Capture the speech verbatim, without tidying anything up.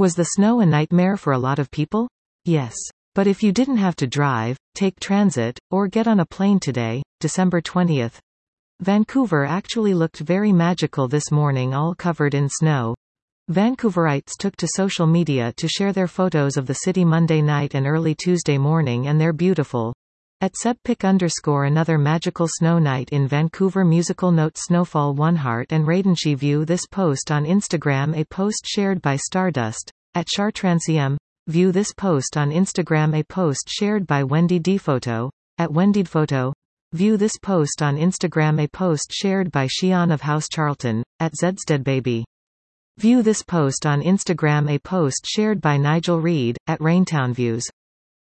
Was the snow a nightmare for a lot of people? Yes. But if you didn't have to drive, take transit, or get on a plane today, December twentieth. Vancouver actually looked very magical this morning, all covered in snow. Vancouverites took to social media to share their photos of the city Monday night and early Tuesday morning, and they're beautiful. At sebpic underscore another magical snow night in Vancouver musical note snowfall one heart and Raidenshi view this post on Instagram, a post shared by Stardust. At Chartransiem, view this post on Instagram, a post shared by Wendy D Photo. At Wendy D Photo, view this post on Instagram, a post shared by Shion of House Charlton. At Zedsteadbaby, view this post on Instagram, a post shared by Nigel Reed. At Raintown Views.